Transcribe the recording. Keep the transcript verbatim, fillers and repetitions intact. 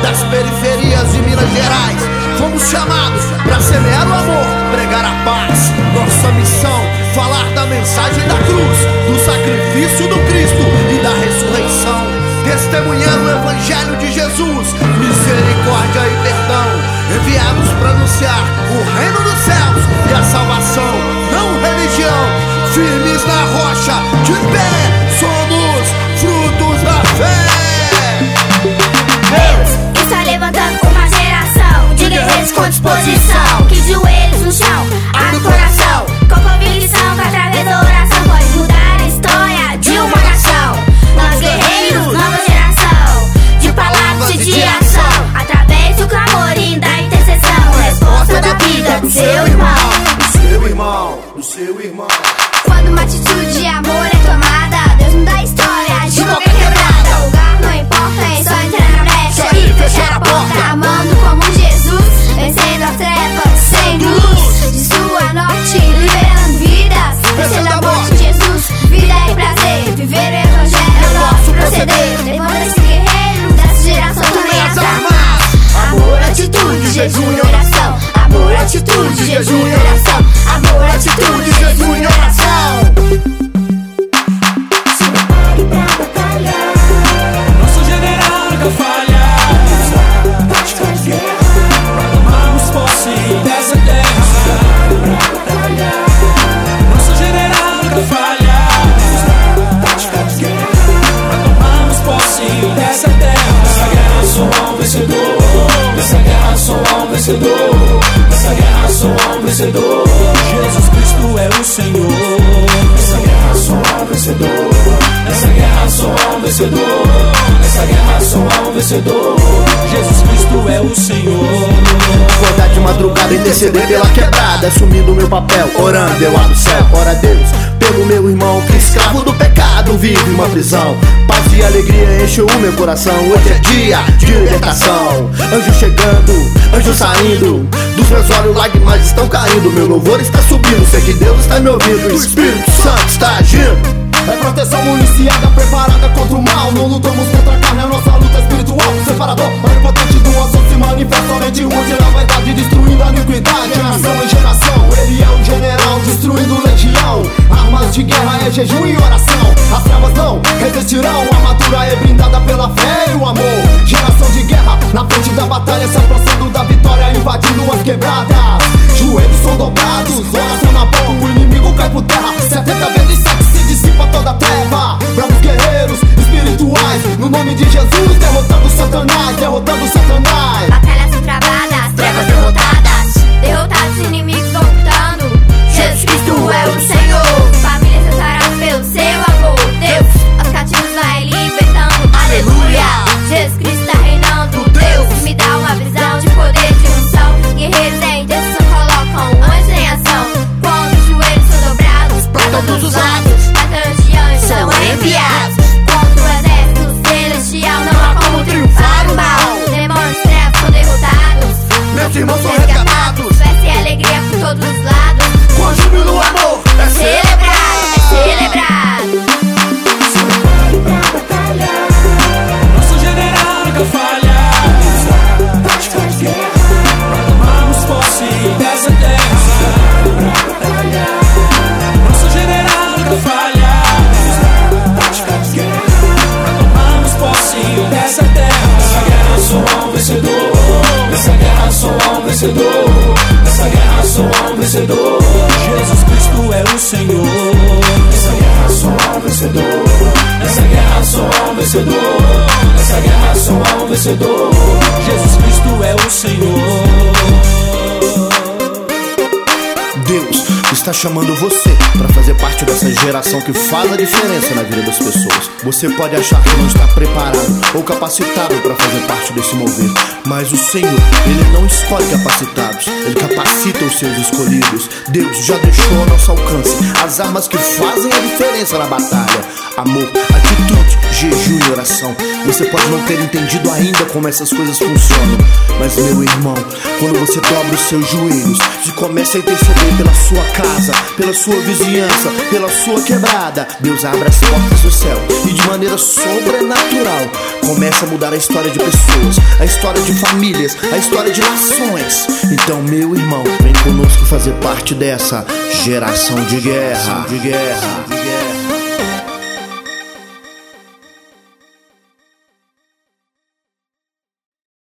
das periferias de Minas Gerais. Fomos chamados para semear o amor, pregar a paz. Nossa missão, falar da mensagem da cruz, do sacrifício do Cristo e da ressurreição, testemunhando o Evangelho de Jesus, misericórdia e perdão, enviados para anunciar o reino dos céus e a salvação, não religião. Firmes na rocha, de pé, somos frutos da fé. Deus está levantando uma geração de guerreiros com disposição, que joelhos no chão, abre o coração, com convicção que através da oração pode mudar a história de uma nação. Nós guerreiros, nova geração, de palavras e de ação, através do clamor e da intercessão, resposta da vida do seu irmão, do seu irmão, do seu irmão. Quando uma atitude de amor é tomada, Deus muda a história de qualquer quebrada. O lugar não importa, é só entrar na brecha e fechar a porta, amando como Jesus, vencendo as trevas sem luz. De sua norte, liberando vidas, vencendo a morte. Jesus, vida e prazer, viver o evangelho é o nosso proceder. Levanta esse guerreiro dessa geração também as armas. Amor, atitude, jejum e oração. Amor, atitude, jejum e oração. Amor, atitude, jejum e oração. Se prepare pra batalhar. Nosso general nunca falha. Tática de guerra, pra tomarmos posse dessa terra. Se prepare pra batalhar. Nosso general nunca falha. Tática de guerra, pra tomarmos posse dessa terra. Nessa guerra sou um vencedor. Nessa guerra sou um vencedor. Nessa guerra sou um vencedor. Jesus Cristo é o Senhor. Nessa guerra sou um vencedor. Nessa guerra sou um vencedor. Nessa guerra sou um vencedor. Jesus Cristo é o Senhor. Acordar de madrugada, interceder pela quebrada, assumindo meu papel, orando eu abro o céu. Ora Deus, pelo meu irmão que escravo do pecado vive uma prisão. Paz e alegria enchem o meu coração. Hoje é dia de libertação. Anjo chegando, anjo saindo, dos meus olhos lágrimas estão caindo. Meu louvor está subindo, sei que Deus está me ouvindo. O Espírito Santo está agindo. É proteção municiada, preparada contra o mal. Não lutamos contra a carne, a nossa luta é espiritual. Separador, onipotente do osso se manifesta somente onde na verdade, destruindo a iniquidade. Geração em geração, ele é o general, destruindo legião. Armas de guerra é jejum e oração. As trevas não resistirão, a armadura é blindada pela fé e o amor. Geração de guerra, na frente da batalha, se aproximando da vitória, invadindo as quebradas. Joelhos são dobrados, oração na boca, o inimigo cai por terra. Setenta vezes sete se dissipa toda a treva. Bravos guerreiros espirituais, no nome de Jesus, derrotando Satanás, derrotando Satanás. Batalhas são travadas, trevas derrotadas, derrotados inimigos vão lutando. Jesus Cristo é o Senhor, famílias restauradas pelo seu amor. Deus, os cativos vai libertando, aleluia. Jesus Cristo está reinando, Deus me dá uma visão de poder, de unção. Guerreiros em intenção colocam anjos em ação. Quando os joelhos são dobrados pra todos os lados, batalhões de anjos são enviados. Contra o exército celestial não há como triunfar o mal. Demônios, trevas são derrotados, meus irmãos são resgatados. Festa e alegria por todos os lados. Com júbilo o amor é Celebrado, é celebrado. Se prepare pra batalhar. Nosso general nunca falha. Tática de guerra, pra tomarmos posse dessa terra. Se prepare pra batalhar. Nosso general nunca falha. Tática de guerra, pra tomarmos posse dessa terra. Nessa guerra sou um vencedor. Nessa guerra sou um vencedor. Nessa guerra sou um vencedor. Jesus Cristo é o Senhor. Nessa guerra sou um vencedor. Nessa guerra sou um vencedor. Nessa guerra sou um vencedor. Jesus Cristo é o Senhor. Deus está chamando você para fazer parte dessa geração que faz a diferença na vida das pessoas. Você pode achar que não está preparado ou capacitado para fazer parte desse mover, mas o Senhor, Ele não escolhe capacitados, Ele capacita os seus escolhidos. Deus já deixou ao nosso alcance as armas que fazem a diferença na batalha: amor, atitude, jejum e oração. Você pode não ter entendido ainda como essas coisas funcionam, mas meu irmão, quando você dobra os seus joelhos e começa a interceder pela sua casa, casa, pela sua vizinhança, pela sua quebrada. Deus abre as portas do céu e de maneira sobrenatural começa a mudar a história de pessoas, a história de famílias, a história de nações. Então, meu irmão, vem conosco fazer parte dessa geração de guerra, de guerra.